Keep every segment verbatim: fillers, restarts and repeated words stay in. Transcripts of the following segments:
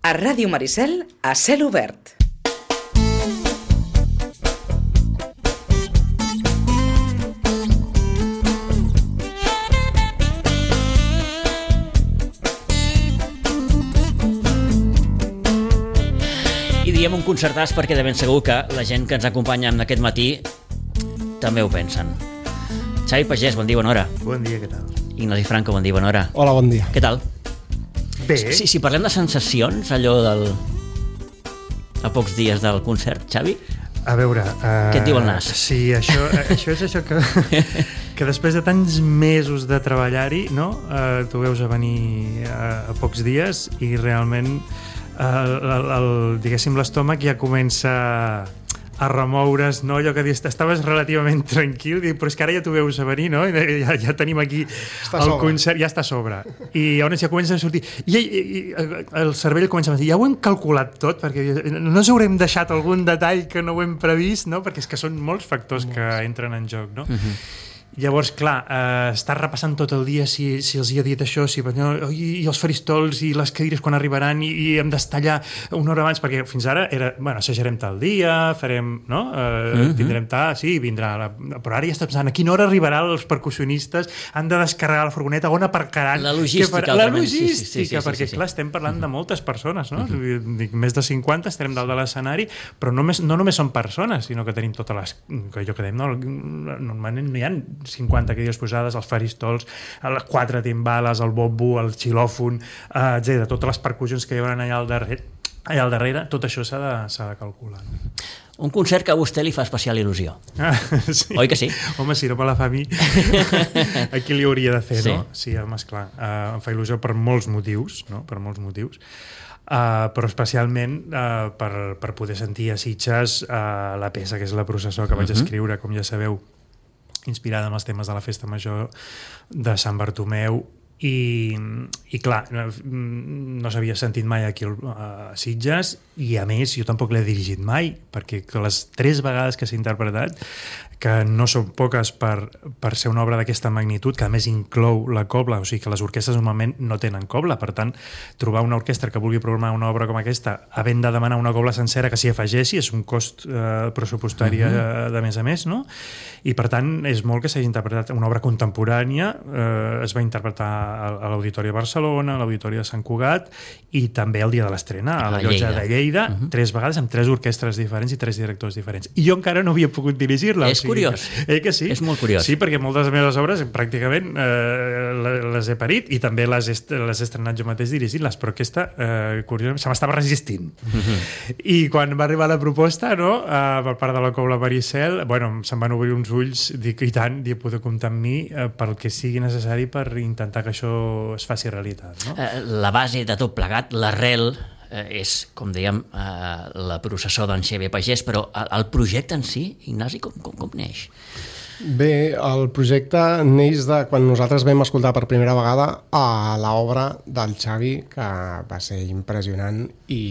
A Ràdio Maricel, a cel obert. I diem un concertàs perquè de ben segur que la gent que ens acompanya en aquest matí també ho pensen. Xavi Pagès, bon dia, bona hora. Bon dia, què tal? Ignasi Franco, bon dia, bona hora. Hola, bon dia. Què tal? Bé. Si, si parlem de sensacions, allò del... a pocs dies del concert, Xavi? A veure... Uh, Què et diu el nas? Sí, això, això és això que, que després de tants mesos de treballar-hi, no? Uh, tu veus a venir uh, a pocs dies i realment uh, el, el, diguéssim, l'estómac ja comença a remoure's, no? Allò que dius, estaves relativament tranquil, però és que ara ja t'ho veus a venir, no? Ja, ja tenim aquí està el sobre. concert, ja està a sobre. I llavors ja comença a sortir. I, i, i el cervell comença a dir, ja ho hem calculat tot, perquè no ens haurem deixat algun detall que no ho hem previst, no? Perquè és que són molts factors que entren en joc, no? Uh-huh. Llavors, clar, eh, estàs repassant tot el dia si, si els hi ha dit això, si, no, i, i els faristols i les cadires quan arribaran i, i hem d'estar allà una hora abans, perquè fins ara era, bueno, assajarem tal dia, farem, no? Eh, uh-huh. Tindrem tal, sí, vindrà, la, però ara ja està pensant a quina hora arribaran els percussionistes, han de descarregar la furgoneta, on aparcaran? La logística. La logística, sí, sí, sí, sí, sí, perquè sí, sí. clar, estem parlant de moltes persones, no? Uh-huh. Dic, més de cinquanta, estarem dalt de l'escenari, però només, no només són persones, sinó que tenim totes les... que jo que dèiem, no? Normalment no hi ha cinquanta cadires posades, els faristols, les quatre timbales, el bombo, el xilòfon, eh, etcètera. Totes les percussions que hi haurà allà al darrere, allà al darrere, tot això s'ha de, s'ha de calcular. Un concert que a vostè li fa especial il·lusió. Ah, sí. Oi que sí? Home, si no me la fa a mi, a qui li hauria de fer, sí. no? Sí, home, esclar, uh, em fa il·lusió per molts motius, no? Per molts motius. Uh, però especialment uh, per, per poder sentir a Sitges uh, la peça que és La processó, que vaig uh-huh. escriure, com ja sabeu, inspirada en els temes de la festa major de Sant Bartomeu i, i clar, no s'havia sentit mai aquí a Sitges i a més jo tampoc l'he dirigit mai perquè les tres vegades que s'ha interpretat, que no són poques per, per ser una obra d'aquesta magnitud, que a més inclou la cobla, o sigui que les orquestres normalment no tenen cobla, per tant trobar una orquestra que vulgui programar una obra com aquesta havent de demanar una cobla sencera que s'hi afegeixi és un cost eh, pressupostari uh-huh. de més a més, no? I per tant és molt que s'hagi interpretat una obra contemporània, eh, es va interpretar a, a l'Auditori de Barcelona, a l'Auditori de Sant Cugat i també el dia de l'estrena a la Llotja de Lleida, uh-huh. tres vegades amb tres orquestres diferents i tres directors diferents. I jo encara no havia pogut dirigir-la. És curiós. Eh que sí? És molt curiós. Sí, perquè moltes de les meves obres pràcticament eh, les he parit i també les he, les he estrenat jo mateix dirigint-les, però aquesta, eh, curiosament, se m'estava resistint. Uh-huh. I quan va arribar la proposta, no, eh, per part de la Cobla Maricel, bueno, se'm van obrir uns ulls, dic, i tant, de poder comptar amb mi eh, pel que sigui necessari per intentar que això es faci realitat. No? Eh, la base de tot plegat, l'arrel, eh, és, com dèiem, eh, la processó d'en Xavier Pagès, però el, el projecte en si, Ignasi, com, com, com neix? Bé, el projecte neix de quan nosaltres vam escoltar per primera vegada a l'obra del Xavi, que va ser impressionant,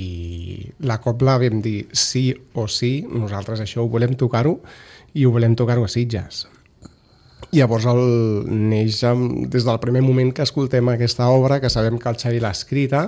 i la cobla vam dir sí o sí, nosaltres això ho volem tocar-ho, i ho volem tocar-ho a Sitges. Llavors el, neix des del primer moment que escoltem aquesta obra, que sabem que el Xavi l'ha escrita,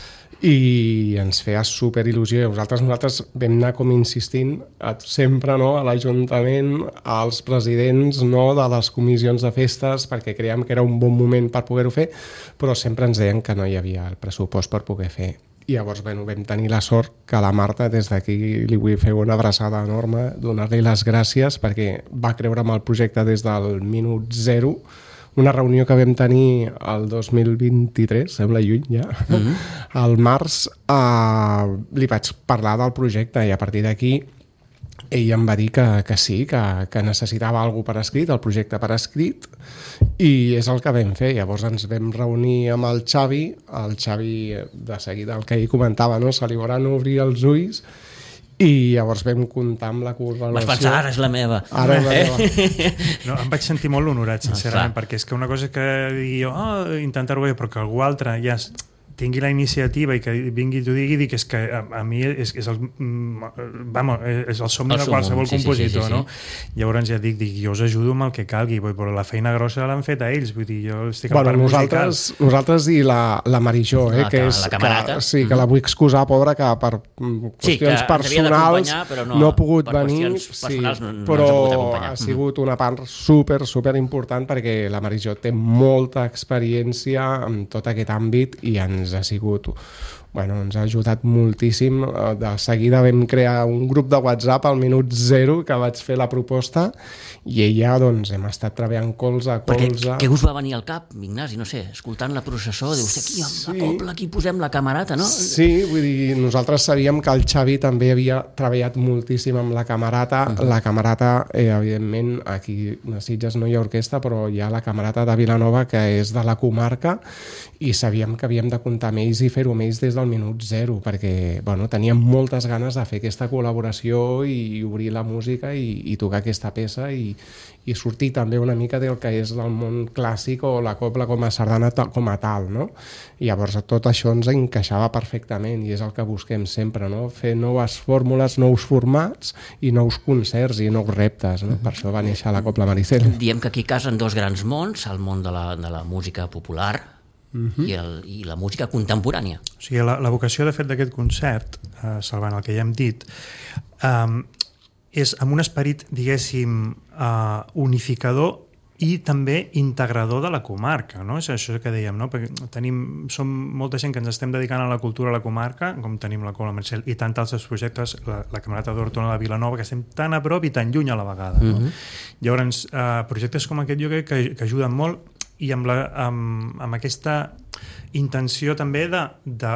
i ens feia super il·lusió. Nosaltres, nosaltres vam anar com insistint sempre, no, a l'Ajuntament, als presidents, no, de les comissions de festes, perquè creiem que era un bon moment per poder-ho fer, però sempre ens deien que no hi havia el pressupost per poder fer. I llavors bueno, vam tenir la sort que la Marta, des d'aquí li vull fer una abraçada enorme, donar-li les gràcies perquè va creure en el projecte des del minut zero. Una reunió que vam tenir el dos mil vint-i-tres, sembla lluny ja, mm-hmm. al març, eh, li vaig parlar del projecte i a partir d'aquí ell em va dir que, que sí, que, que necessitava alguna per escrit, el projecte per escrit, i és el que vam fer. Llavors ens vam reunir amb el Xavi, el Xavi de seguida, el que ell comentava, no? Se li van obrir els ulls i llavors vam comptar amb la correlació. Vas pensar, ara és la meva. Ara és la meva. No, em vaig sentir molt honorat, sincerament, no, perquè és que una cosa que digui jo, oh, intentar-ho bé, però que algú altre ja tingui la iniciativa i que vingui i t'ho digui, dic, és que a, a mi és, és, el, vamos, és el somni el de qualsevol sí, compositor, sí, sí, sí, sí. no? Llavors ja dic, dic, jo us ajudo amb el que calgui, però la feina grossa l'han fet a ells, vull dir, jo estic en bueno, part nosaltres, musical. Nosaltres i la, la Marijó, eh, La, que és, la camarata. que, sí, que la vull excusar, pobra, que per Sí, qüestions que personals però no, no ha pogut per venir, sí, no, no però ha, ha sigut una part super, super important perquè la Marijó té molta experiència en tot aquest àmbit i ens ha sigut... Bueno, ens ha ajudat moltíssim. De seguida vam crear un grup de WhatsApp al minut zero que vaig fer la proposta i ella, doncs, hem estat treballant colze a colze. Perquè què us va venir al cap, Ignasi? No sé, escoltant la processó, dius, aquí amb sí. la copla, aquí posem la camarata, no? Sí, vull dir, nosaltres sabíem que el Xavi també havia treballat moltíssim amb la camarata. Uh-huh. La camarata, eh, evidentment, aquí a Sitges no hi ha orquestra, però hi ha la camarata de Vilanova, que és de la comarca, i sabíem que havíem de comptar amb ells i fer-ho amb ells des del minut zero, perquè bueno, teníem moltes ganes de fer aquesta col·laboració i obrir la música i, i tocar aquesta peça i, i sortir també una mica del que és el món clàssic o la copla com a sardana com a tal, no? I llavors tot això ens encaixava perfectament i és el que busquem sempre, no? Fer noves fórmules, nous formats i nous concerts i nous reptes, no? Per això va néixer la Copla Maricel. Diem que aquí casen dos grans mons, el món de la, de la música popular Uh-huh. I, el, i la música contemporània. O sigui, la, la vocació, de fet, d'aquest concert, eh, salvant el que ja hem dit, eh, és amb un esperit, diguéssim, eh, unificador i també integrador de la comarca, no? És això que dèiem, no? Perquè tenim, som molta gent que ens estem dedicant a la cultura a la comarca, com tenim la Copla Maricel i tant altres projectes, la, la Camerata d'Hortona de Vilanova, que estem tan a prop i tan lluny a la vegada, no? Uh-huh. Llavors, eh, projectes com aquest jo crec que, que ajuden molt i amb, la, amb, amb aquesta intenció també de, de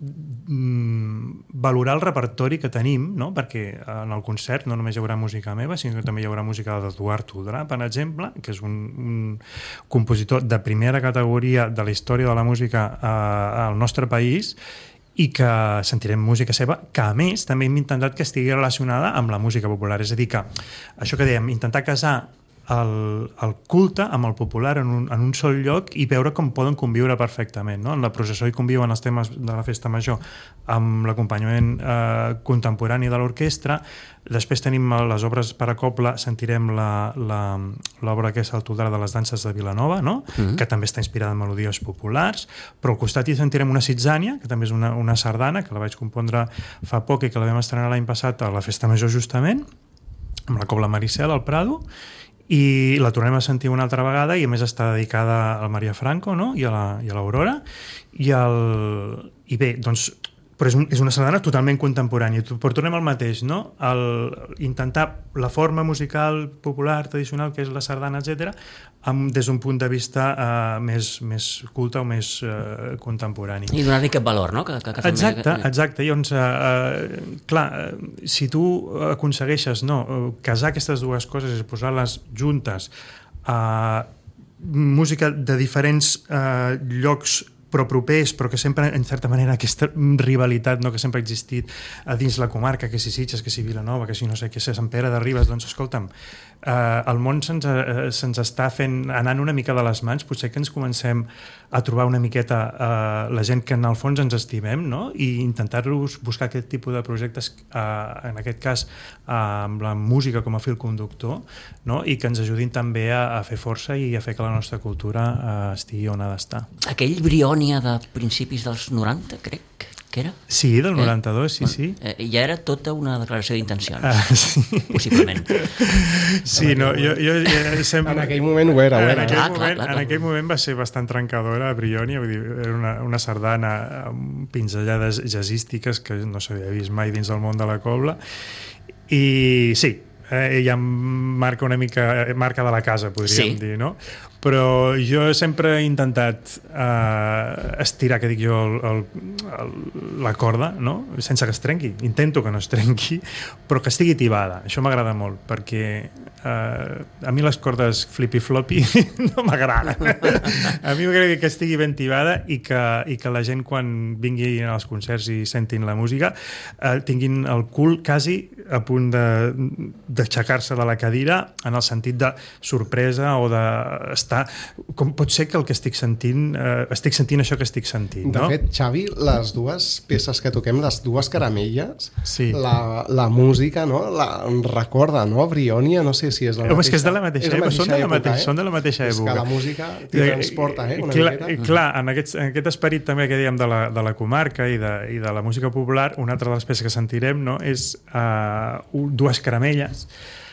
mm, valorar el repertori que tenim, no? Perquè en el concert no només hi haurà música meva, sinó que també hi haurà música d'Eduard Toldrà, per exemple, que és un, un compositor de primera categoria de la història de la música eh, al nostre país i que sentirem música seva, que a més també hem intentat que estigui relacionada amb la música popular. És a dir, que això que dèiem, intentar casar El, el culte amb el popular en un, en un sol lloc i veure com poden conviure perfectament, no? En la processó hi conviuen els temes de la festa major amb l'acompanyament eh, contemporani de l'orquestra. Després tenim les obres per a copla, sentirem l'obra que és el Toldrà de les danses de Vilanova, no? Mm-hmm. Que també està inspirada en melodies populars, però al costat hi sentirem una Sitzània, que també és una, una sardana, que la vaig compondre fa poc i que la vam estrenar l'any passat a la festa major justament, amb la Copla Maricel al Prado, i la tornem a sentir una altra vegada i a més està dedicada al Maria Franco, no? I a l'Aurora i, el... i bé, doncs però és, un, és una sardana totalment contemporània, però tornem al mateix, no? El, intentar la forma musical popular, tradicional, que és la sardana, etcètera, amb, des d'un punt de vista uh, més, més culte o més uh, contemporani. I donar-li aquest valor, no? Que, que, que exacte, també... exacte. Llavors, uh, uh, clar, uh, si tu aconsegueixes no, uh, casar aquestes dues coses i posar-les juntes, uh, música de diferents uh, llocs però propers, però que sempre, en certa manera, aquesta rivalitat no, que sempre ha existit a dins la comarca, que si Sitges, que si Vilanova, que si no sé, que si Sant Pere de Ribes, doncs escolta'm, eh, el món se'ns, eh, se'ns està fent, anant una mica de les mans, potser que ens comencem a trobar una miqueta eh, la gent que en el fons ens estimem, no? I intentar-los buscar aquest tipus de projectes, eh, en aquest cas, eh, amb la música com a fil conductor, no? I que ens ajudin també a, a fer força i a fer que la nostra cultura eh, estigui on ha d'estar. Aquell Briònia de principis dels noranta, crec que era? Sí, del noranta-dos, sí, sí. Eh, ja era tota una declaració d'intencions, ah, sí. possiblement. Sí, no, jo, jo, jo sempre... En aquell moment ho era, ho era. En aquell, clar, moment, clar, clar, clar. en aquell moment va ser bastant trencadora a Briònia, vull dir, era una, una sardana amb pinzellades jazzístiques que no s'havia vist mai dins del món de la cobla, i sí, eh, ella marca una mica, marca de la casa, podríem sí. dir, no? Però jo sempre he intentat eh, estirar, que dic jo, el, el, el, la corda, no? Sense que es trenqui. Intento que no es trenqui, però que estigui tibada. Això m'agrada molt, perquè eh, a mi les cordes flippy-floppy no m'agraden. A mi m'agrada que estigui ben tibada i que, i que la gent, quan vingui als concerts i sentin la música, eh, tinguin el cul quasi a punt de, d'aixecar-se de la cadira en el sentit de sorpresa o d'estar està... Com pot ser que el que estic sentint... Eh, estic sentint això que estic sentint, de no? fet, Xavi, les dues peces que toquem, les dues caramelles, sí. la, la música, no? La, em recorda, no? Brionia, no sé si és la Home, mateixa... és que és de la mateixa, és la època, són, de la època, mateixa, eh? són de la mateixa època. És que la música t'hi transporta, eh? Una clar, miqueta. clar, en aquest, en aquest esperit també que dèiem de la, de la comarca i de, i de la música popular, una altra de les peces que sentirem, no? És uh, dues caramelles,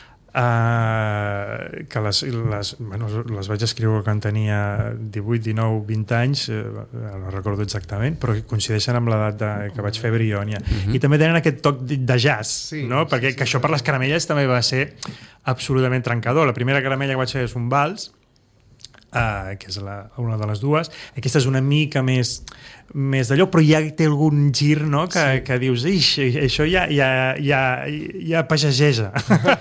Uh, que les, les, bueno, les vaig escriure quan tenia divuit, dinou, vint anys, eh, no recordo exactament, però coincideixen amb l'edat de, que vaig fer Brionia. Uh-huh. I també tenen aquest toc de jazz, sí, no? Perquè sí, sí, que això per les caramelles també va ser absolutament trencador. La primera caramella que vaig fer és un vals, uh, que és la, una de les dues. Aquesta és una mica més més d'allò, però ja té algun gir, no? Que, sí. que dius, ix, això ja, ja, ja, ja pageseja.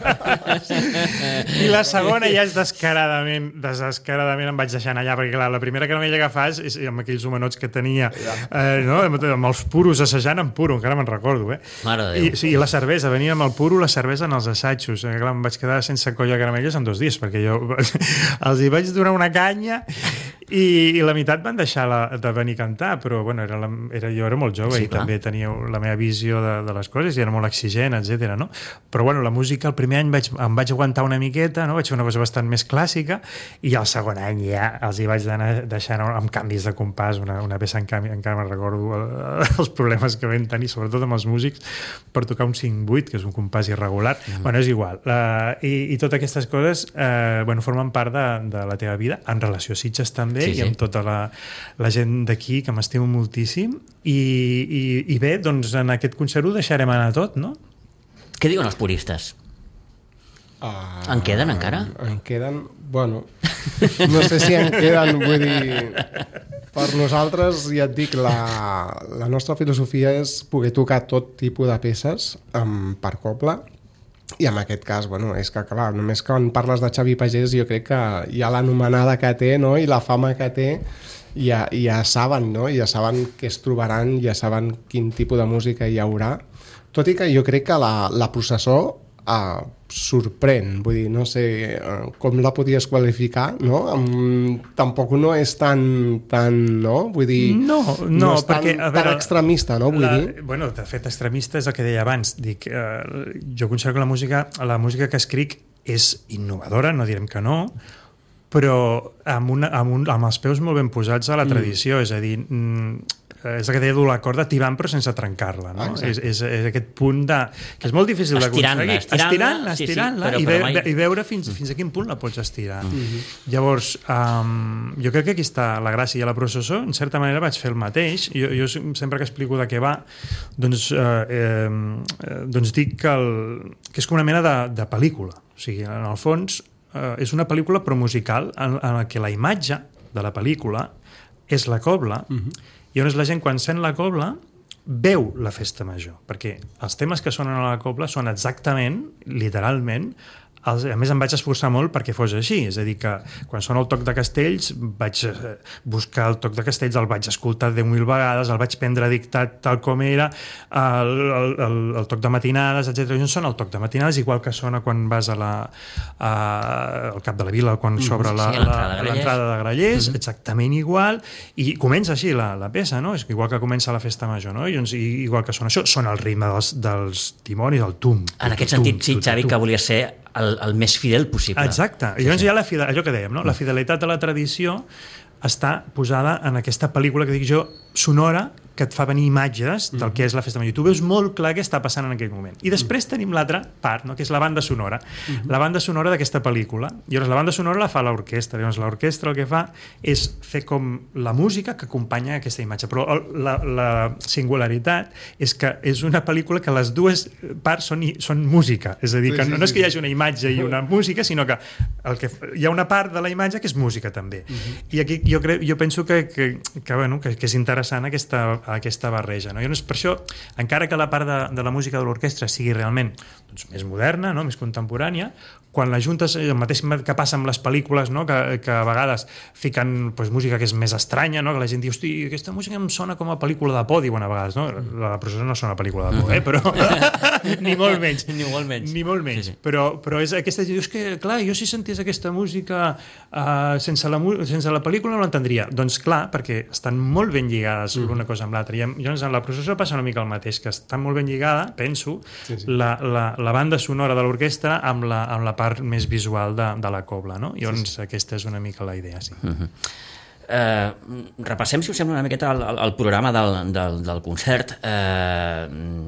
I la segona ja és descaradament, descaradament em vaig deixant allà, perquè clar, la primera caramella que fas és amb aquells homenots que tenia, eh, no? amb els puros, assajant amb puro, encara me'n recordo, eh? Mare de Déu. I, sí, i la cervesa, venia amb el puro, la cervesa en els assajos. Eh, clar, em vaig quedar sense colla de caramelles en dos dies, perquè jo els hi vaig donar una canya i, i la meitat van deixar la, de venir a cantar, però bueno, era la, era, jo era molt jove, sí, i clar, també tenia la meva visió de, de les coses i era molt exigent, etcètera, no? Però bueno, la música el primer any vaig, em vaig aguantar una miqueta, no? Vaig fer una cosa bastant més clàssica i el segon any ja els hi vaig anar deixant amb canvis de compàs, una, una peça en canvi, encara me'n recordo el, els problemes que vam tenir, sobretot amb els músics, per tocar un cinc vuit, que és un compàs irregular. Mm. Bueno, és igual. Uh, i, I totes aquestes coses uh, bueno, formen part de, de la teva vida, en relació a Sitges també, sí, i amb sí. tota la, la gent d'aquí, que m'estimo moltíssim, i, i, i bé, doncs en aquest concert ho deixarem anar tot, no? Què diuen els puristes? Uh, en queden encara? En queden, bueno, no sé si en queden, vull dir, per nosaltres, ja et dic, la, la nostra filosofia és poder tocar tot tipus de peces um, per coble, i en aquest cas, bueno, és que clar, només quan parles de Xavi Pagès jo crec que hi ha l'anomenada que té, no?, i la fama que té, ja, ja saben, no?, ja saben què es trobaran, ja saben quin tipus de música hi haurà, tot i que jo crec que la, la processó uh, sorprèn, vull dir, no sé uh, com la podies qualificar, no? Um, tampoc no és tan, tan, no? Vull dir, no, no, no és perquè, tan, a veure, tan extremista, no? Vull la, dir. Bueno, de fet, extremista és el que deia abans. Dic, eh, jo considero que la música, la música que escric és innovadora, no direm que no, però amb, una, amb, un, amb els peus molt ben posats a la tradició, mm. és a dir, mm, és el que deia dur la corda tibant però sense trencar-la, no? És, és, és aquest punt de... que és molt difícil d'aconseguir. Estirant-la, estirant-la, sí, estirant-la sí, i, ve, mai... i veure fins, fins a quin punt la pots estirar. Mm-hmm. Llavors, um, jo crec que aquí està la gràcia. I a la processó, en certa manera, vaig fer el mateix. Jo, jo sempre que explico de què va, doncs, eh, eh, doncs dic que, el, que és com una mena de, de pel·lícula. O sigui, en el fons, eh, és una pel·lícula però musical en, en què la imatge de la pel·lícula és la cobla, mm-hmm. i on és la gent, quan sent la cobla, veu la festa major, perquè els temes que sonen a la cobla són exactament, literalment, els, a més em vaig esforçar molt perquè fos així, és a dir que quan sona el toc de Castells vaig buscar el toc de Castells, el vaig escoltar deu mil vegades, el vaig prendre dictat tal com era, el, el, el, el toc de matinades, etcètera. I on sona el toc de matinades, igual que sona quan vas a la, a, al Cap de la Vila, quan s'obre la, sí, la, l'entrada de Grallers, mm-hmm. exactament igual, i comença així la, la peça, no? És igual que comença la festa major, no? I doncs, igual que sona això, sona el ritme dels, dels timonis, el tum. En aquest sentit, sí, Xavi, que volia ser el, el més fidel possible. Exacte. I llavors sí, sí. hi ha la fidel, allò que dèiem, no? La fidelitat de la tradició està posada en aquesta pel·lícula que dic jo, sonora, que et fa venir imatges del que és la festa major. Tu veus molt clar què està passant en aquell moment. I després tenim l'altra part, no? Que és la banda sonora. Uh-huh. La banda sonora d'aquesta pel·lícula. I llavors la banda sonora la fa l'orquestra. Llavors l'orquestra el que fa és fer com la música que acompanya aquesta imatge. Però la, la singularitat és que és una pel·lícula que les dues parts són, són música. És a dir, que sí, sí, no, no és que hi hagi una imatge i una música, sinó que, el que hi ha una part de la imatge que és música també. Uh-huh. I aquí jo, crec, jo penso que, que, que, bueno, que, que és interessant aquesta aquesta barreja. No? I llavors, per això, encara que la part de, de la música de l'orquestra sigui realment doncs, més moderna, no? Més contemporània, quan la juntes, el mateix que passa amb les pel·lícules, no? que, que a vegades fiquen doncs, música que és més estranya, no? Que la gent diu, hosti, aquesta música em sona com a pel·lícula de por, diuen a vegades, no? La processó no sona a pel·lícula de por, eh? Però ni molt menys. Ni molt menys. Ni molt menys. Sí, sí. Però, però és aquesta, dius que, clar, jo si sentés aquesta música uh, sense, la, sense la pel·lícula no l'entendria. Doncs clar, perquè estan molt ben lligades mm. l'una cosa amb l'altra. I llavors en la processó passa una mica el mateix, que està molt ben lligada, penso, sí, sí. La, la, la banda sonora de l'orquestra amb la, amb la part més visual de, de la cobla, no? I llavors sí, sí. aquesta és una mica la idea, sí. Uh-huh. Uh, repassem, si us sembla, una miqueta el, el programa del, del, del concert. Uh,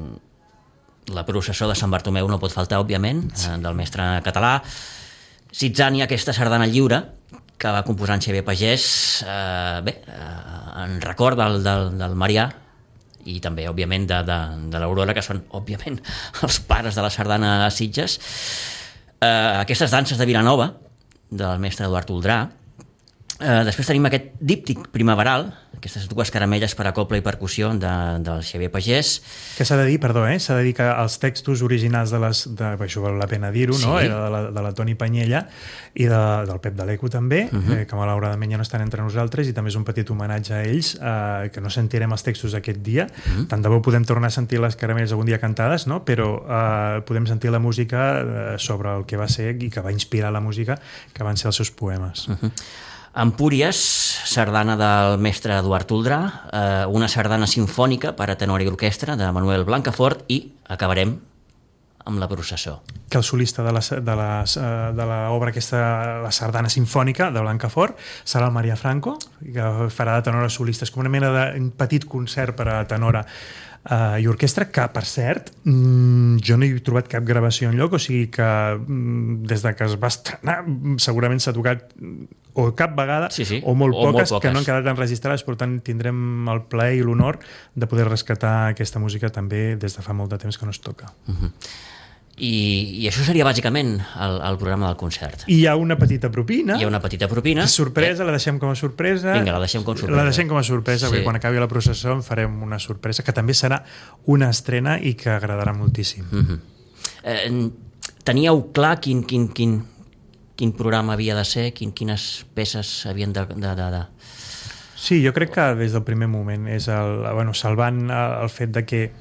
la processó de Sant Bartomeu no pot faltar, òbviament, sí. uh, del mestre català. Sitzània, aquesta sardana lliure, que va composar en Xavier Pagès, uh, bé, uh, en record del, del, del Marià, i també, òbviament, de, de, de l'Aurora, que són, òbviament, els pares de la sardana a Sitges. Uh, aquestes danses de Vilanova, del mestre Eduard Oldrà. Uh, després tenim aquest díptic primaveral, aquestes dues caramelles per a cobla i percussió de, del Xavier Pagès. Que s'ha de dir, perdó, eh? s'ha de dir que els textos originals de les... De, això val la pena dir-ho, sí. no? Era de la, de la Toni Panyella i de, del Pep de l'Eco també, uh-huh. eh, que malauradament ja no estan entre nosaltres, i també és un petit homenatge a ells, eh, que no sentirem els textos aquest dia. Uh-huh. Tant de bo podem tornar a sentir les caramelles algun dia cantades, no? Però eh, podem sentir la música eh, sobre el que va ser i que va inspirar la música, que van ser els seus poemes. Uh-huh. Empúries, sardana del mestre Eduard Oldrà, eh, una sardana sinfònica per a tenor i orquestra de Manuel Blancafort, i acabarem amb la processó. Que el solista de la, de la, de l'obra aquesta, la sardana sinfònica de Blancafort, serà el Maria Franco, que farà de tenora solista. És com una mena de petit concert per a tenora Uh, i orquestra, que per cert mm, jo no he trobat cap gravació enlloc, o sigui que mm, des de que es va estrenar segurament s'ha tocat o cap vegada sí, sí. o, molt, o poques, molt poques que no han quedat enregistrades, per tant tindrem el plaer i l'honor de poder rescatar aquesta música també des de fa molt de temps que no es toca. Uh-huh. I, i això seria bàsicament el, el programa del concert. I hi ha una petita propina. Hi ha una petita propina. Sorpresa, eh? La deixem com a sorpresa. Vinga, la deixem com a sorpresa. La deixem com a sorpresa, sí. Perquè quan acabi la processó en farem una sorpresa, que també serà una estrena i que agradarà moltíssim. Uh-huh. eh, teníeu clar quin, quin, quin, quin programa havia de ser, quin, quines peces havien de... de, de, de... Sí, jo crec que des del primer moment és el, bueno, salvant el fet de que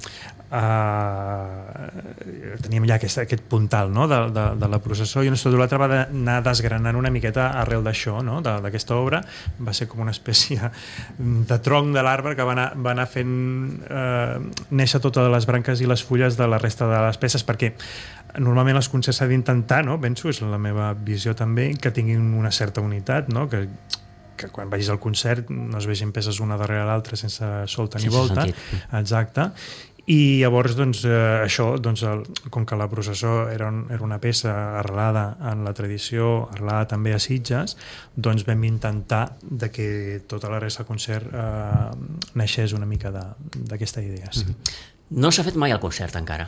Uh, teníem ja aquest, aquest puntal, no? de, de, de la processó, i l'altre va anar desgranant una miqueta arrel d'això, no? d'aquesta obra. Va ser com una espècie de tronc de l'arbre que va anar, va anar fent uh, néixer totes les branques i les fulles de la resta de les peces, perquè normalment els concerts s'ha d'intentar, no? penso, és la meva visió també, que tinguin una certa unitat, no? que que quan vagis al concert no es vegin peces una darrere l'altra sense solta ni volta. Exacte. I llavors, doncs, eh, això, doncs, el, com que la processó era, un, era una peça arrelada en la tradició, arrelada també a Sitges, doncs vam intentar de que tota la resta del concert eh, naixés una mica d'aquesta idea. Sí. No s'ha fet mai el concert encara?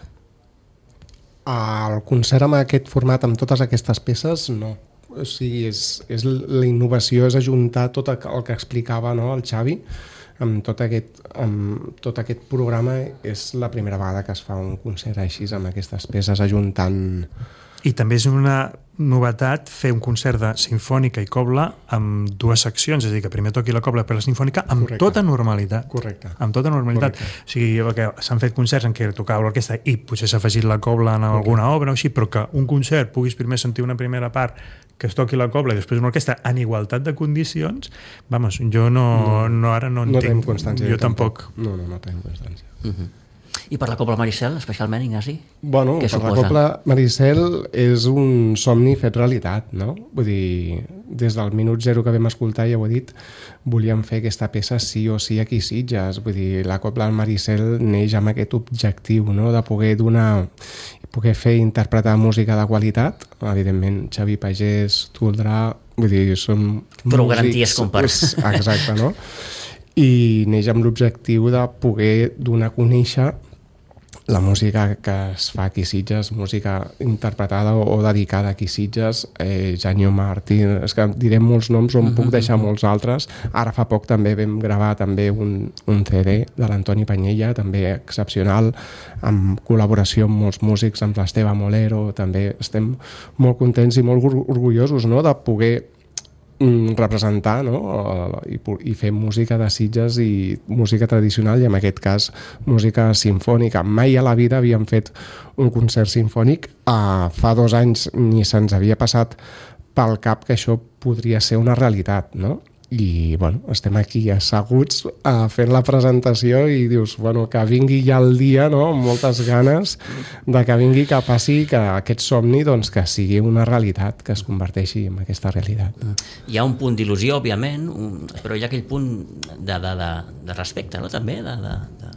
El concert amb aquest format, amb totes aquestes peces, no. O sigui, és, és la innovació és ajuntar tot el que explicava, no, el Xavi, amb tot aquest, amb tot aquest programa. És la primera vegada que es fa un concert així, amb aquestes peces ajuntant. I també és una novetat fer un concert de sinfònica i cobla amb dues seccions, és a dir, que primer toqui la cobla per la sinfònica amb Correcte. tota normalitat. Correcte. Amb tota normalitat. Correcte. O sigui, que s'han fet concerts en què tocava l'orquestra i potser s'ha afegit la cobla en alguna Correcte. obra o així, però que un concert puguis primer sentir una primera part, que es toqui la cobla i després una orquestra en igualtat de condicions, vamos, jo no, no, no ara no, no entenc. No constància. Jo, jo tampoc. tampoc. No, no, no tenim constància. Uh-huh. I per la Cobla Maricel, especialment, Ignasi? Bueno, per suposa? la Cobla Maricel és un somni fet realitat, no? Vull dir, des del minut zero que vam escoltar, ja ho he dit, volíem fer aquesta peça sí o sí aquí a Sitges. Vull dir, la Cobla Maricel neix amb aquest objectiu, no?, de poder donar, poder fer interpretar música de qualitat. Evidentment, Xavi Pagès, Oldrà, vull dir, són prou garanties com per... Exacte, no? I neix amb l'objectiu de poder donar a conèixer la música que es fa aquí a Sitges, música interpretada o, o dedicada aquí a Sitges, eh, Janio Martín, és que diré molts noms, on puc deixar molts altres. Ara fa poc també vam gravar també un, un C D de l'Antoni Panyella, també excepcional, amb col·laboració amb molts músics, amb l'Esteve Molero. També estem molt contents i molt orgullosos, no?, de poder representar, no? I, i fer música de Sitges i música tradicional, i en aquest cas música simfònica. Mai a la vida havíem fet un concert simfònic. Uh, fa dos anys ni se'ns havia passat pel cap que això podria ser una realitat, no? I bueno, estem aquí asseguts uh, fent la presentació i dius, bueno, que vingui ja el dia, no?, amb moltes ganes de que vingui, que passi, que aquest somni doncs, que sigui una realitat, que es converteixi en aquesta realitat. Hi ha un punt d'il·lusió, òbviament, un, però hi ha aquell punt de, de, de, de respecte, no?, també, de... de, de...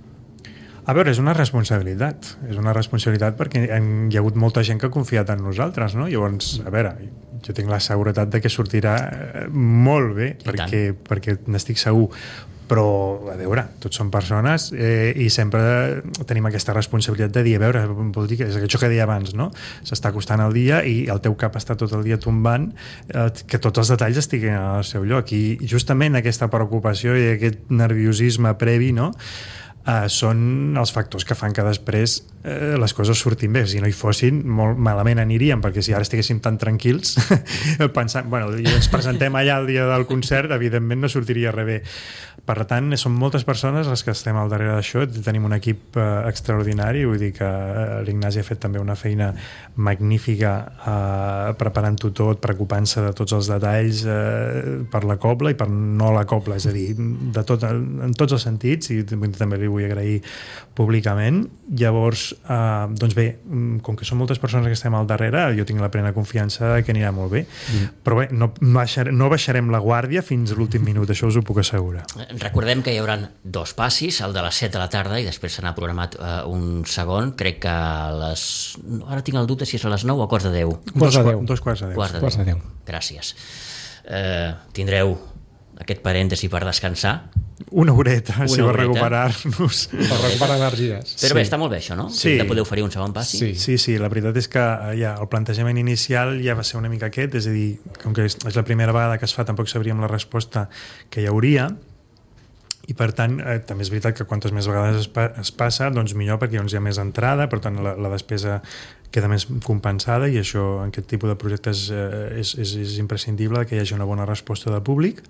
A veure, és una responsabilitat, és una responsabilitat perquè hi ha hagut molta gent que ha confiat en nosaltres, no? Llavors, a veure, jo tinc la seguretat de que sortirà molt bé, perquè, perquè n'estic segur, però a veure, tots som persones eh, i sempre tenim aquesta responsabilitat de dir, a veure, vol dir que és això que deia abans, no? S'està acostant el dia i el teu cap està tot el dia tombant, eh, que tots els detalls estiguin al seu lloc, i justament aquesta preocupació i aquest nerviosisme previ, no?, Uh, són els factors que fan que després uh, les coses surtin bé. Si no hi fossin, molt malament aniríem, perquè si ara estiguéssim tan tranquils pensant, bueno, i ens presentem allà el dia del concert, evidentment no sortiria res bé. Per tant, són moltes persones les que estem al darrere d'això. Tenim un equip uh, extraordinari, vull dir que uh, l'Ignasi ha fet també una feina magnífica uh, preparant-ho tot, preocupant-se de tots els detalls uh, per la cobla i per no la cobla, és a dir, de tot, en tots els sentits, i també li vull agrair públicament. Llavors, eh, doncs bé, com que són moltes persones que estem al darrere, jo tinc la plena confiança que anirà molt bé. Mm. Però bé, no, baixarem, no baixarem la guàrdia fins a l'últim minut, això us ho puc assegurar. Recordem que hi haurà dos passis, el de les set de la tarda, i després se n'ha programat eh, un segon, crec que a les... Ara tinc el dubte si és a les nou o a quarts de deu. Dos, dos quarts de deu. Quarts de quarts de deu. Gràcies. Eh, tindreu aquest parèntesi per descansar. Una horeta, Una si per horeta. recuperar-nos. Per recuperar energies. Però Sí. bé, està molt bé això, no? Sí. De poder oferir un segon passi. Sí. Sí, sí, la veritat és que ja, el plantejament inicial ja va ser una mica aquest, és a dir, com que és, és la primera vegada que es fa, tampoc sabríem la resposta que hi hauria, i per tant, eh, també és veritat que quantes més vegades es, pa es passa, doncs millor, perquè doncs hi ha més entrada, per tant la, la despesa queda més compensada, i això en aquest tipus de projectes eh, és, és, és imprescindible que hi hagi una bona resposta del públic.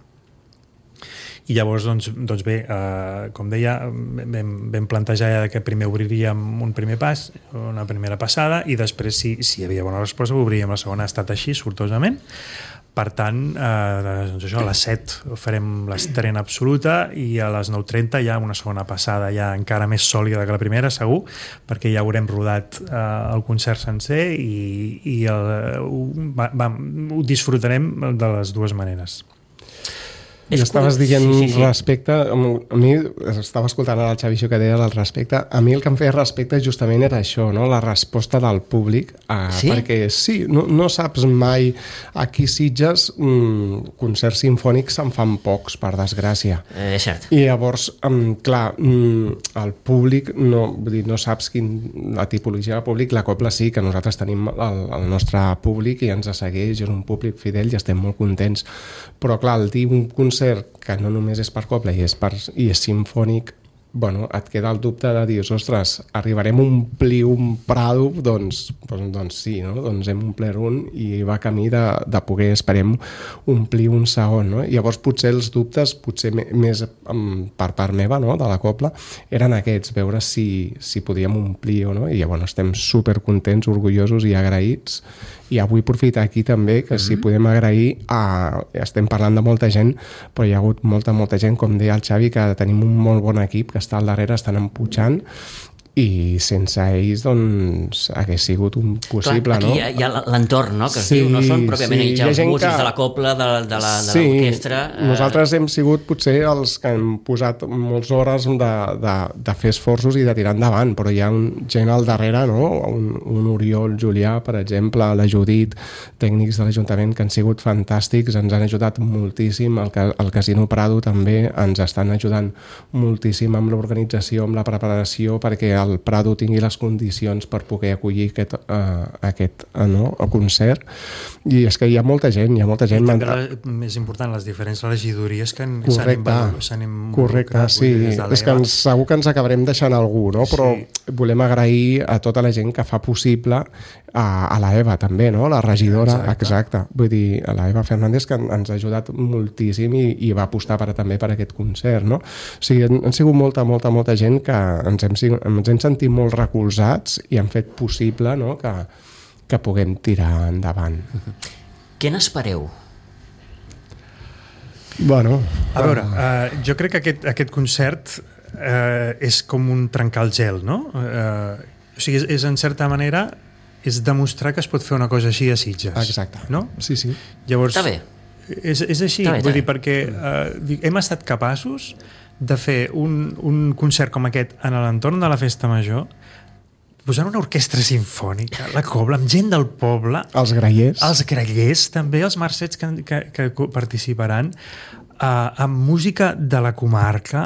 I llavors, doncs, doncs bé, eh, com deia, vam, vam plantejar ja que primer obriríem un primer pas, una primera passada, i després, si, si hi havia bona resposta, obríem la segona. Ha estat així, sortosament. Per tant, eh, doncs això, a les set farem l'estrena absoluta, i a les nou trenta hi ha una segona passada ja encara més sòlida que la primera, segur, perquè ja haurem rodat eh, el concert sencer, i, i el, ho, va, va, ho disfrutarem de les dues maneres. I estaves dient sí, sí, sí. respecte, a mi estava escoltant ara el Xavi això que deia del respecte, a mi el que em feia respecte justament era això, no? La resposta del públic, eh, sí? perquè sí, no, no saps mai, aquí a Sitges mm, concerts simfònics se'n fan pocs, per desgràcia. Eh, és cert. I llavors, um, clar, mm, el públic, no, vull dir, no saps quin, la tipologia del públic, la cobla sí, que nosaltres tenim el, el nostre públic i ens segueix, és un públic fidel i estem molt contents, però clar, el dir un concert que no només és per cobla i és, per, i és simfònic, bueno, et queda el dubte de dir, ostres, arribarem a omplir un Prado, doncs, doncs, doncs sí, no? Doncs hem omplert un i va camí de, de poder, esperem, omplir un segon, no? I llavors potser els dubtes, potser més um, per part meva, no?, de la cobla, eren aquests, veure si, si podíem omplir o no, i bueno, estem supercontents, orgullosos i agraïts. I avui aprofitar aquí també que si podem agrair a... estem parlant de molta gent, però hi ha hagut molta, molta gent, com deia el Xavi, que tenim un molt bon equip que està al darrere, estan empujant, i sense ells doncs hagués sigut impossible. Clar, aquí no? hi ha, hi ha l'entorn, no?, que es Sí, diu, no són pròpiament sí, ells hi ha els gent músics que- de la cobla, de, de la- de Sí, l'orquestra. eh, nosaltres hem sigut potser els que hem posat moltes hores de, de, de fer esforços i de tirar endavant, però hi ha un, gent al darrere, no? un, un Oriol Julià, per exemple, la Judit, tècnics de l'Ajuntament que han sigut fantàstics, ens han ajudat moltíssim, el, el Casino Prado també ens estan ajudant moltíssim amb l'organització, amb la preparació, perquè el el Prado tingui les condicions per poder acollir aquest, uh, aquest uh, no, el concert. I és que hi ha molta gent, hi ha molta gent. I també, la, més important, les diferents regidories que s'han involucrat. Correcte, sí. És que ens, segur que ens acabarem deixant algú, no? Però sí. Volem agrair a tota la gent que fa possible a, a la Eva també, no? La regidora, exacte. exacte. Vull dir, a la Eva Fernández, que ens ha ajudat moltíssim i, i va apostar per, també per aquest concert, no? O sigui, han, han sigut molta, molta, molta gent que ens hem, ens hem sentit molt recolzats i han fet possible, no? que, que puguem tirar endavant. Què n'espereu? Bueno, a veure, uh, jo crec que aquest, aquest concert uh, és com un trencar el gel, no? Uh, o sigui, és, és en certa manera és demostrar que es pot fer una cosa així a Sitges. Exacte. No? Sí, sí. Llavors, està bé. És, és així, bé, vull dir, perquè uh, hem estat capaços de fer un, un concert com aquest en l'entorn de la Festa Major, posant una orquestra sinfònica, la cobla, amb gent del poble, els grallers, els grallers també, els marcets que, que, que participaran, uh, amb música de la comarca,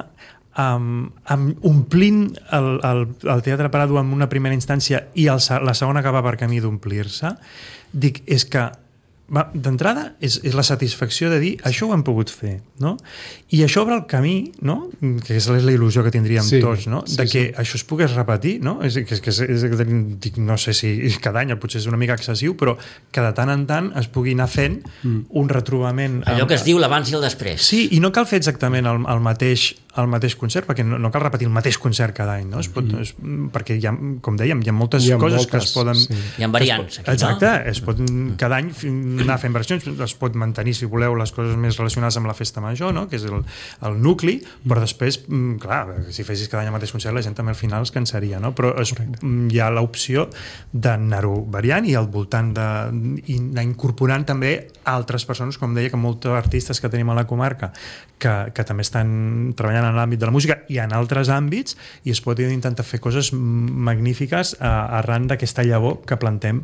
amb, amb omplint el, el, el Teatre Prado en una primera instància i el, la segona que va per camí d'omplir-se. Dic, és que d'entrada és, és la satisfacció de dir això ho hem pogut fer, no? I això obre el camí, no? Que és la il·lusió que tindríem sí, tots, no? De sí, que sí. Això es pogués repetir, no? És, que, és, és, és, no sé si cada any potser és una mica excessiu, però que de tant en tant es pugui anar fent mm. un retrobament allò amb, que es diu l'abans i el després. Sí, i no cal fer exactament el, el mateix el mateix concert, perquè no, no cal repetir el mateix concert cada any, no? Es pot, es, perquè hi ha, com dèiem, hi ha moltes hi ha coses moltes, que es poden... Sí. Hi ha variants es, aquí, exacte, no? es pot cada any anar fent versions, es pot mantenir, si voleu, les coses més relacionades amb la Festa Major, no? Que és el, el nucli, però després, clar, si fessis cada any el mateix concert, la gent també al final es cansaria, no? Però es, hi ha l'opció d'anar-ho variant i al voltant de... i anar incorporant també altres persones, com deia, que molts artistes que tenim a la comarca que, que també estan treballant en l'àmbit de la música i en altres àmbits, i es pot intentar fer coses magnífiques arran d'aquesta llavor que plantem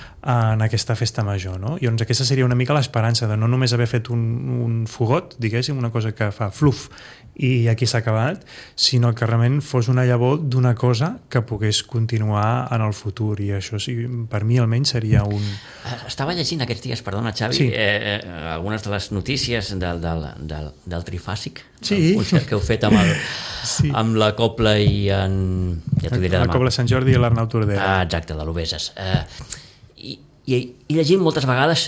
en aquesta Festa Major, no? I doncs aquesta seria una mica l'esperança de no només haver fet un, un fogot, diguéssim, una cosa que fa fluf i aquí s'ha acabat, sinó que realment fos una llavor d'una cosa que pogués continuar en el futur, i això sí, per mi almenys seria un... Estava llegint aquests dies, perdona Xavi, sí. eh, eh, algunes de les notícies del, del, del, del Trifàsic, sí. el concert que heu fet amb, el, sí. amb la Cobla i en... ja t'ho diré demà. La Cobla Sant Jordi i l'Arnau Tordera. Ah, exacte, de l'Obeses. Eh, i, i, i llegim moltes vegades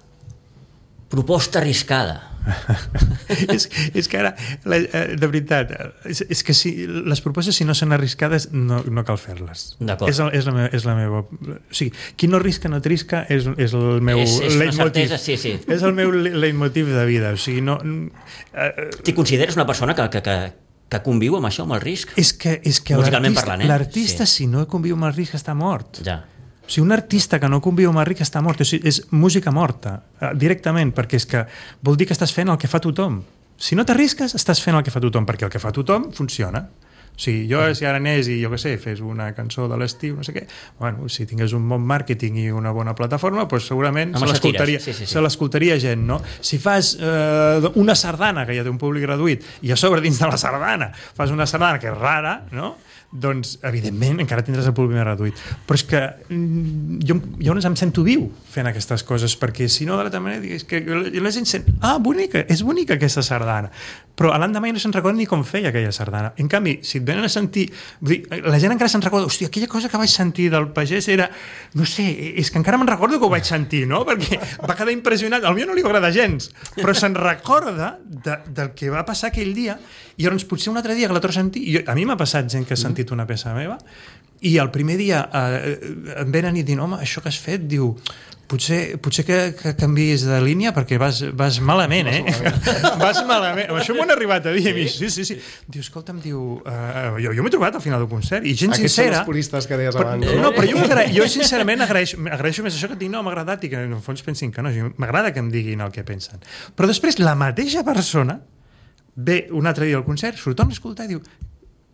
proposta arriscada. és, és que ara, la, de veritat, és, és que si, les propostes, si no són arriscades, no, no cal fer-les. És, és, la meva, és la meva... O sigui, qui no risca no trisca és, és el meu és, és leitmotiv. Certesa, sí, sí. És el meu leitmotiv de vida. O sigui, no... Eh, T'hi consideres una persona que, que, que, que conviu amb això, amb el risc? És que, és que l'artista, eh? l'artista sí. si no conviu amb el risc, està mort. Ja. O sigui, un artista que no conviu amb el risc està mort. O sigui, és música morta, directament, perquè és que vol dir que estàs fent el que fa tothom. Si no t'arrisques, estàs fent el que fa tothom, perquè el que fa tothom funciona. O sigui, jo, si ara anés i, jo què sé, fes una cançó de l'estiu, no sé què, bueno, si tingués un bon màrqueting i una bona plataforma, doncs segurament se l'escoltaria, sí, sí, sí. se l'escoltaria gent, no? Si fas eh, una sardana, que ja té un públic reduït, i a sobre dins de la sardana fas una sardana que és rara, no? Doncs, evidentment, encara tindràs el públic més reduït. Però és que jo, jo em sento viu fent aquestes coses, perquè si no, de l'altra manera, és que la gent sent, ah, bonica, és bonica aquesta sardana. Però a l'endemà no se'n recorda ni com feia aquella sardana. En canvi, si et venen a sentir... Vull dir, la gent encara se'n recorda, hòstia, aquella cosa que vaig sentir del pagès era... No sé, és que encara me'n recordo que ho vaig sentir, no? Perquè va quedar impressionat. Al meu no li agrada gens, però se'n recorda de, del que va passar aquell dia, i llavors potser un altre dia que la torna a sentir... Jo, a mi m'ha passat gent que ha sentit una peça meva, i el primer dia eh, em venen i diuen, home, això que has fet, diu... Potser, potser que, que canviïs de línia perquè vas, vas malament, eh? Vas malament. Això m'ho han arribat a dir a mi. Sí, sí, sí. Diu, escolta'm, diu... Uh, jo jo m'he trobat al final del concert i gent Aquests sincera... Aquests són els puristes que deies però, abans. No, no, però jo, jo sincerament agraeixo, agraeixo més això que et dic, no, m'ha agradat, i que en el fons pensin que no. M'agrada que em diguin el que pensen. Però després la mateixa persona ve un altre dia al concert, s'ho torna a escoltar i diu...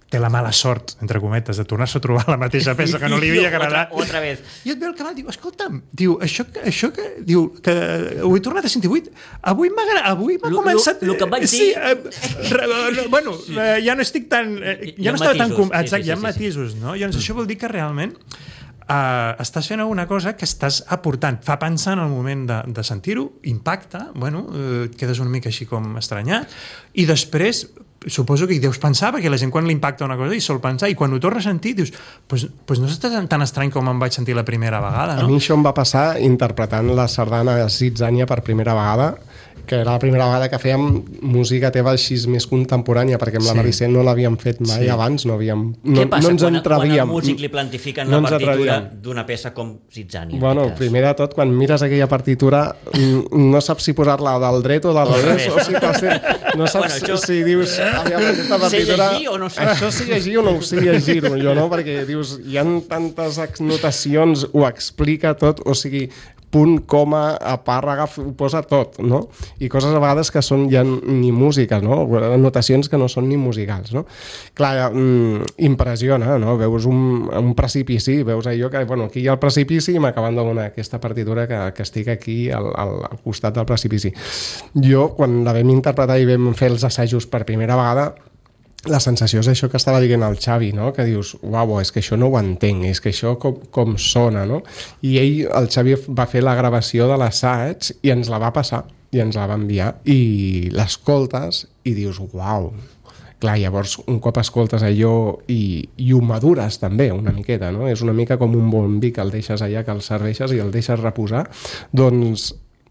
té la mala sort, entre cometes, de tornar-se a trobar la mateixa peça que no li havia agradat. Otra, otra vez. I et ve el cavall, diu, escolta'm, diu, això, això que, diu, que ho he tornat a sentir avui, avui m'ha avui m'ha començat... El que em vaig sí, dir... Eh, re, bueno, sí. eh, ja no estic tan... Eh, ja no estava tan... Com, exacte, sí, sí, sí, hi ha sí, matisos, sí. no? Llavors, això vol dir que realment Uh, estàs fent alguna cosa que estàs aportant, fa pensar en el moment de, de sentir-ho, impacta, bueno, uh, et quedes una mica així com estranyat, i després suposo que hi deus pensar, perquè la gent quan li impacta una cosa hi sol pensar, i quan ho torna a sentir dius, pues, pues no és tan estrany com em vaig sentir la primera vegada, no? A mi això em va passar interpretant la sardana Zitzània per primera vegada, que era la primera vegada que fèiem música teva així més contemporània, perquè amb sí. la Maricel no l'havíem fet mai sí. abans, no havíem... No, Què passa no ens quan, quan el entrevíem, músic li plantifiquen no la partitura atrevíem. d'una peça com Zitzània? Bueno, primer de tot, quan mires aquella partitura, no saps si posar-la del dret o del revés, o sigui, no saps bueno, això... si dius... Aquesta partitura, sé llegir o no sé? Això sé llegir o no ho sé llegir-ho, jo, no? Perquè dius, hi ha tantes notacions, ho explica tot, o sigui... punt, coma, apàrraga, ho posa tot, no? I coses a vegades que són ja ni música, no? Notacions que no són ni musicals, no? Clar, mm, impressiona, no? Veus un, un precipici, veus allò que, bueno, aquí hi ha el precipici i m'acaben de donar aquesta partitura que, que estic aquí al, al, al costat del precipici. Jo, quan la vam interpretar i vam fer els assajos per primera vegada, la sensació és això que estava dient el Xavi, no? Que dius, uau, és que això no ho entenc, és que això com, com sona, no? I ell, el Xavi, va fer la gravació de l'assaig i ens la va passar, i ens la va enviar, i l'escoltes i dius, uau. Clar, llavors, un cop escoltes allò i, i ho madures també una miqueta, no? És una mica com un bon vi que el deixes allà, que el serveixes i el deixes reposar, doncs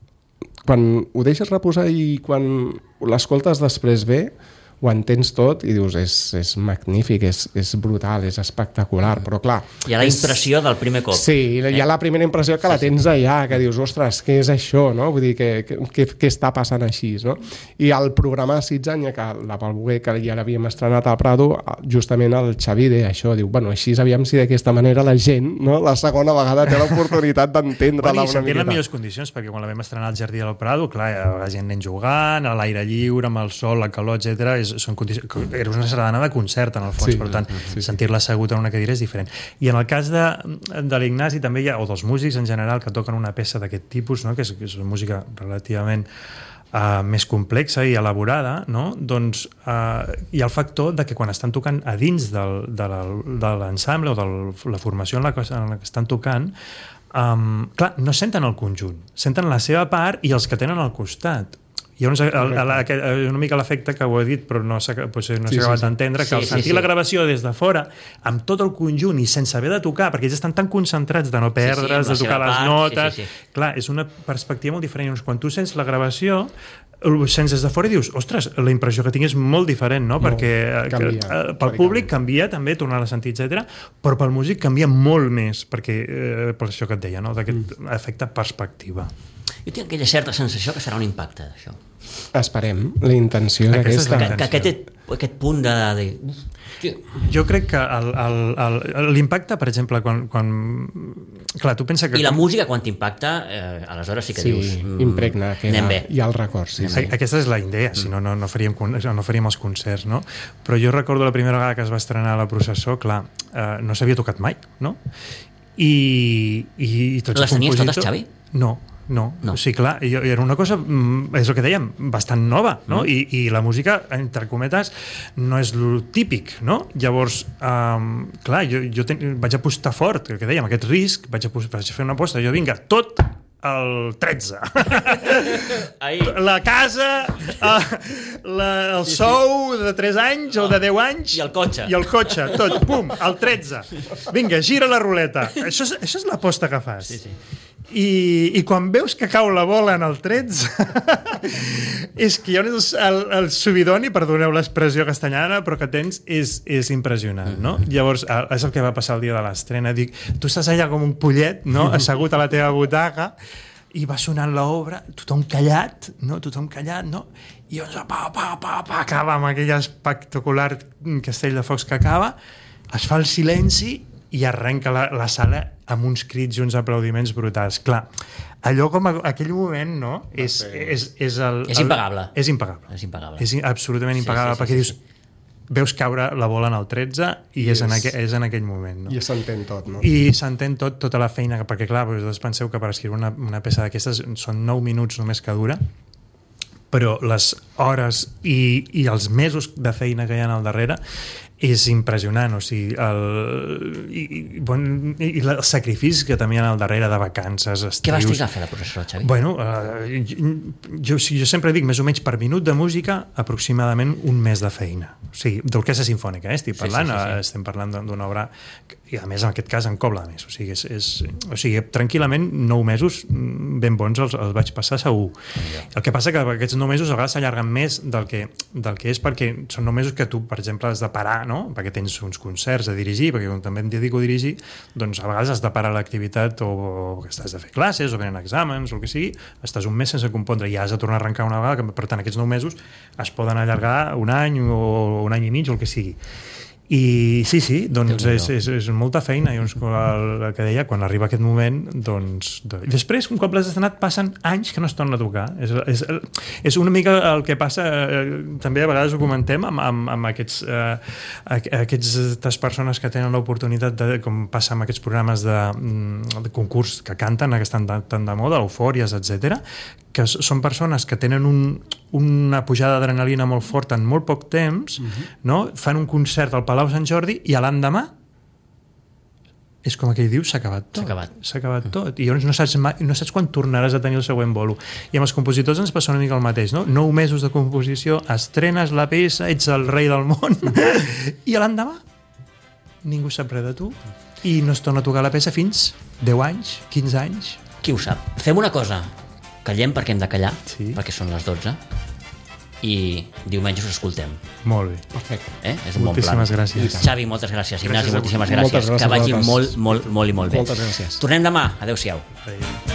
quan ho deixes reposar i quan l'escoltes després bé, ho entens tot i dius, és, és magnífic, és, és brutal, és espectacular, però clar... Hi ha la impressió és... del primer cop. Sí, hi ha la primera impressió que sí, la tens allà, que dius, ostres, què és això, no? Vull dir, què està passant així, no? I el programa Zitzània, que la Balboguer, que ja l'havíem estrenat al Prado, justament el Xavi deia això, diu, bueno, així aviam si d'aquesta manera la gent, no? La segona vegada té l'oportunitat d'entendre-la bueno, una miqueta. I en millors condicions, perquè quan la vam estrenar al Jardí del Prado, clar, la gent nen jugant, a l'aire lliure, amb el sol, la calor, etcètera, són condicions... Era una sardana de concert, en el fons, sí, per tant, sí, sí. sentir-la assegut en una cadira és diferent. I en el cas de, de l'Ignasi també hi ha, o dels músics en general, que toquen una peça d'aquest tipus, no? que, és, que és una música relativament uh, més complexa i elaborada, no? Doncs uh, hi ha el factor de que quan estan tocant a dins del, de l'ensemble o de la formació en la, que, en la que estan tocant, um, clar, no senten el conjunt, senten la seva part i els que tenen al costat. Llavors, el, el, el, una mica l'efecte que ho he dit, però no s'ha potser no sí, acabat sí, d'entendre, que sí, al sentir sí, sí. la gravació des de fora, amb tot el conjunt i sense haver de tocar, perquè ells estan tan concentrats de no perdre's, sí, sí, de tocar les part, notes... Sí, sí, sí. Clar, és una perspectiva molt diferent. Llavors, quan tu sents la gravació, sents des de fora i dius, ostres, la impressió que tinc és molt diferent, no? Molt, perquè canvia, que, pel públic canvia també, tornar a sentir, etcètera, però pel músic canvia molt més, perquè, eh, per això que et deia, no? D'aquest mm. efecte perspectiva. Jo tinc aquella certa sensació que serà un impacte, això. Esperem, la intenció és aquesta. Que, que aquest, aquest punt de... de... Jo crec que l'impacte, per exemple, quan, quan... Clar, tu pensa que... I la música, quan t'impacta, eh, aleshores sí que sí, dius... Mm, impregna, que hi ha el record. Sí, sí. Aquesta és la idea, si no, no, no, faríem, no faríem els concerts, no? Però jo recordo la primera vegada que es va estrenar la processó, clar, eh, no s'havia tocat mai, no? I... i, i tots les tenies totes, Xavi? No. No, no. O sigui, clar, era una cosa, és el que dèiem, bastant nova, no? Mm. I, i la música, entre cometes, no és el típic, no? Llavors, um, clar, jo, jo ten, vaig apostar fort, el que dèiem, aquest risc, vaig, apostar, vaig fer una aposta, jo vinga, tot el tretze. La casa, la, el sí, sou sí. de tres anys oh. o de deu anys. I el cotxe. I el cotxe, tot, pum, el tretze. Vinga, gira la ruleta. Això és, això és l'aposta que fas. Sí, sí. I, i quan veus que cau la bola en el tretze és que hi ha el, el, el subidoni, perdoneu l'expressió castellana, però que tens és, és impressionant, no? Llavors, és el que va passar el dia de l'estrena. Dic, tu estàs allà com un pollet, no? Assegut a la teva butaca i va sonant l'obra, tothom callat, no? Tothom callat, no? I llavors, pa, pa, pa, pa, acaba amb aquell espectacular castell de focs que acaba, es fa el silenci i arrenca la, la sala amb uns crits i uns aplaudiments brutals. Clar, allò com a, aquell moment, no? És, és, és, el, és impagable. El, és impagable. És impagable. És absolutament impagable, sí, sí, perquè sí, sí, dius, veus caure la bola en el tretze i és, és, en, aqu és en aquell moment. No? I s'entén tot, no? I s'entén tot, tota la feina, perquè clar, vosaltres penseu que per escriure una, una peça d'aquestes són nou minuts només que dura, però les hores i, i els mesos de feina que hi ha al darrere és impressionant, o sigui, el, i, i, bon, i els sacrificis que també hi ha al darrere de vacances, estius... Què vas trigar a fer de professor, Xavi? Bueno, uh, jo, jo sempre dic, més o menys per minut de música, aproximadament un mes de feina. O sigui, d'orquestra sinfònica, eh? Estic parlant, sí, sí, sí, sí. Estem parlant d'una obra, i a més, en aquest cas, en cobla més. O sigui, és, és, o sigui tranquil·lament, nou mesos ben bons els, els vaig passar segur. Yeah. El que passa que aquests nou mesos a vegades s'allarguen més del que, del que és, perquè són nou mesos que tu, per exemple, has de parar, no? Perquè tens uns concerts a dirigir, perquè com també em dedico a dirigir, doncs a vegades has de parar l'activitat o, o que estàs de fer classes o venen exàmens o el que sigui, estàs un mes sense compondre i has de tornar a arrencar una vegada, per tant aquests nou mesos es poden allargar un any o un any i mig o el que sigui. I sí, sí, doncs és, és, és molta feina i doncs, el, el que deia, quan arriba aquest moment doncs, doncs... després, un cop l'has estrenat passen anys que no es torna a tocar és, és, és una mica el que passa eh, també a vegades ho comentem amb, amb, amb aquests, eh, aquestes persones que tenen l'oportunitat de, com passa amb aquests programes de, de concurs que canten, que estan tan de moda, eufòries, etcètera, que són persones que tenen un, una pujada d'adrenalina molt forta en molt poc temps, uh-huh. no? Fan un concert al Palau Sant Jordi i a l'endemà és com aquell diu, s'ha acabat tot. S'ha acabat. S'ha acabat tot. I llavors no saps, mai, no saps quan tornaràs a tenir el següent bolo. I amb els compositors ens passa una mica el mateix, no? Nou mesos de composició, estrenes la peça, ets el rei del món, i a l'endemà ningú sap res de tu i no es torna a tocar la peça fins deu anys, quinze anys. Qui ho sap? Fem una cosa. Callem perquè hem de callar, sí. perquè són les dotze, i diumenge us escoltem. Molt bé. Perfecte. Eh? És un moltíssimes bon plan. gràcies. Xavi, moltes gràcies. Ignasi, moltíssimes gràcies. Moltes gràcies. Que vagi molt, molt, molt i molt bé. Moltes gràcies. Tornem demà. Adéu-siau. Adéu.